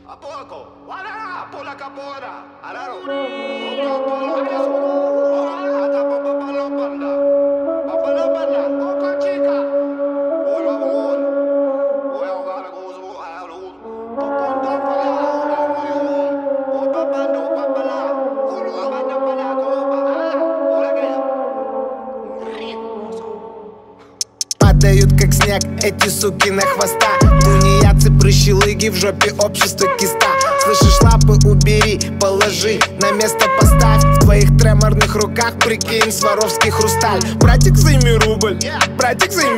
A poco, guarda, por la capora, araro. Падают как снег эти суки на хвоста. Тунеядцы, прыщи-лыги, в жопе общества киста. Слышишь, лапы убери, положи, на место поставь. В твоих треморных руках, прикинь, Сваровский хрусталь. Братик, займи рубль, братик, займи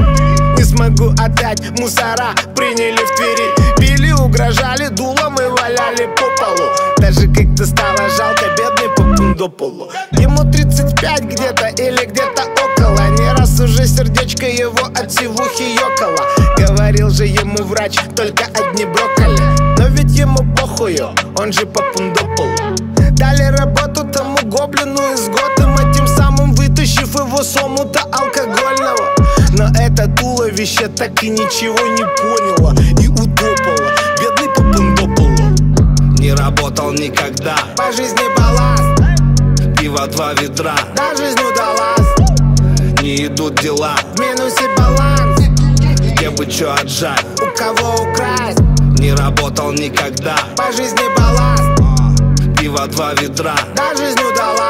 3. Не смогу отдать, мусора приняли в Твери. Били, угрожали, дулом и валяли по полу. Даже как-то стало жалко бедный Попундополу. Ему 35 где-то или где-то около. Не раз уже сердечко его от сивухи ёкало. Говорил же ему врач, только одни брокколи. Но ведь ему похую, он же Попундополу. Дали работу тому гоблину из Готэма, тем самым вытащив его с омута алкогольного. Но это туловище так и ничего не поняло и утопало. Бедный Попундополу. Не работал никогда, по жизни балласт, пиво 2 ведра, да жизнь удалась. не идут дела, В минусе баланс, где бы чё отжать. у кого украсть. Не работал никогда, По жизни балласт, пиво 2 ведра, да жизнь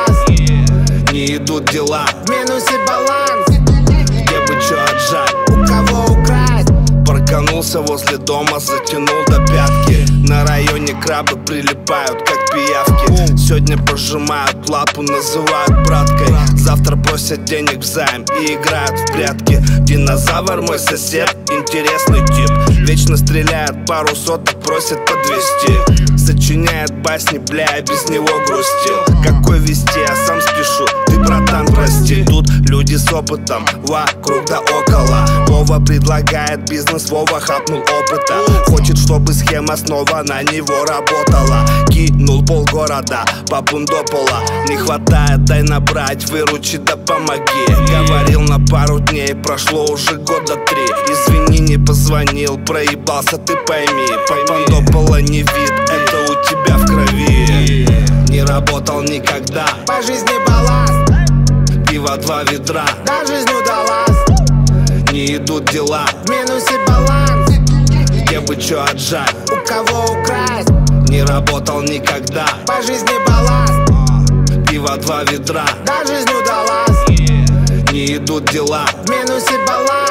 удалась. не идут дела, В минусе баланс, где бы чё отжать. у кого украсть. Парканулся возле дома, затянул до пятки. На районе крабы прилипают, как пиявки. Сегодня пожимают лапу, называют браткой. Завтра просят денег взаймы и играют в прятки. Динозавр мой сосед, интересный тип. Вечно стреляет пару соток, просит по 200. Сочиняет басни, бля, я без него грустил. Какой вести, я сам спешу, ты, братан, прости. Тут люди с опытом, вокруг да около. Вова предлагает бизнес, Вова хапнул опыта. Хочет, чтобы схема снова на него работала. Кинул полгорода, Попундопола. Не хватает, дай набрать, выручи да помоги. Говорил на пару дней, прошло уже года 3. Извини, не позвонил, проебался, ты пойми. Попундопола не вид, это у тебя в крови. Не работал никогда, По жизни балласт, пиво 2 ведра, да жизнь удалась. не идут дела, В минусе баланс, где бы чё отжать. у кого украсть. Не работал никогда, По жизни балласт, пиво 2 ведра, да жизнь удалась. не идут дела, В минусе баланс,